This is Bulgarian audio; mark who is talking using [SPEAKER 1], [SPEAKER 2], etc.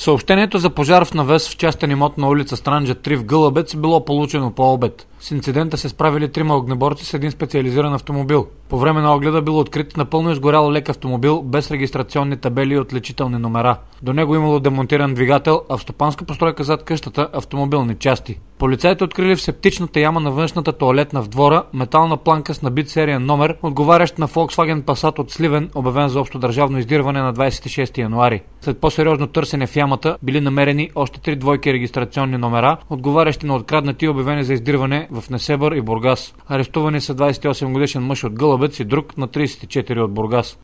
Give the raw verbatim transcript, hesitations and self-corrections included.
[SPEAKER 1] Съобщението за пожар в навес в частен имот на улица Странджа три в Гълъбец било получено по обед. С инцидента се справили трима огнеборци с един специализиран автомобил. По време на огледа бил открит напълно изгорял лек автомобил без регистрационни табели и отличителни номера. До него имало демонтиран двигател, а в стопанска постройка зад къщата автомобилни части. Полицаите открили в септичната яма на външната тоалетна в двора метална планка с набит сериен номер, отговарящ на Volkswagen Passat от Сливен, обявен за общо държавно издирване на двадесет и шести януари. След по-сериозно търсене в ямата били намерени още три двойки регистрационни номера, отговарящи на откраднати и обявени за издирване в Несебър и Бургас. Арестувани са двадесет и осем годишен мъж от Гълъбец и друг на тридесет и четири от Бургас.